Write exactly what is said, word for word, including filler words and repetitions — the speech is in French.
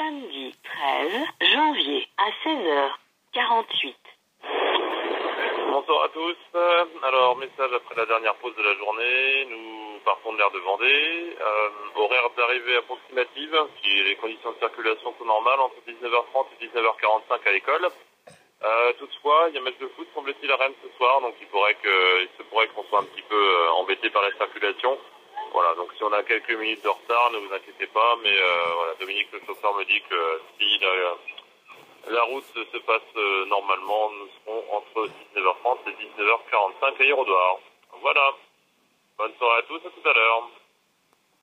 samedi treize janvier à seize heures quarante-huit. Bonsoir à tous. Alors, message après la dernière pause de la journée. Nous partons de l'aire de Vendée. Euh, horaire d'arrivée approximative, si les conditions de circulation sont normales, entre dix-neuf heures trente et dix-neuf heures quarante-cinq à l'école. Euh, toutefois, il y a match de foot, semble-t-il, à Rennes ce soir, donc il, pourrait que, il se pourrait qu'on soit un petit peu euh, embêté par la circulation. Voilà, donc si on a quelques minutes de retard, ne vous inquiétez pas, mais euh, voilà, Dominique le chauffeur me dit que si la, la route se passe euh, normalement, nous serons entre dix-neuf heures trente et dix-neuf heures quarante-cinq à Hérodoire. Voilà. Bonne soirée à tous, à tout à l'heure.